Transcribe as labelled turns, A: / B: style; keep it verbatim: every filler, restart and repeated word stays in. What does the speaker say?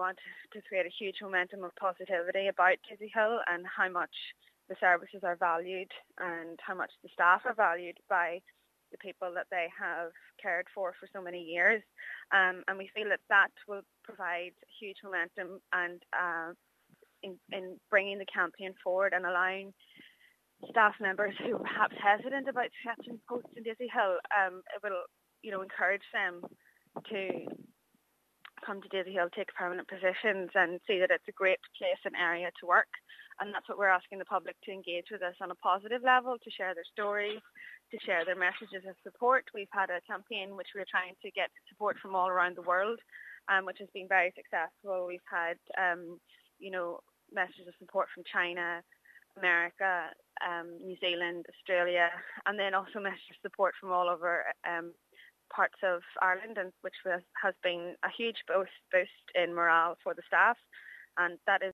A: want to create a huge momentum of positivity about Daisy Hill and how much the services are valued and how much the staff are valued by the people that they have cared for for so many years. Um, and we feel that that will provide huge momentum and uh, in, in bringing the campaign forward and allowing staff members who are perhaps hesitant about accepting posts in Daisy Hill, um, it will, you know, encourage them to come to Daisy Hill, take permanent positions and see that it's a great place and area to work. And that's what we're asking the public to engage with us on a positive level, to share their stories, to share their messages of support. We've had a campaign which we're trying to get support from all around the world, um, which has been very successful. We've had, um, you know, messages of support from China, America, um, New Zealand, Australia, and then also messages of support from all over um, parts of Ireland, and which has, has been a huge boost, boost in morale for the staff. And that is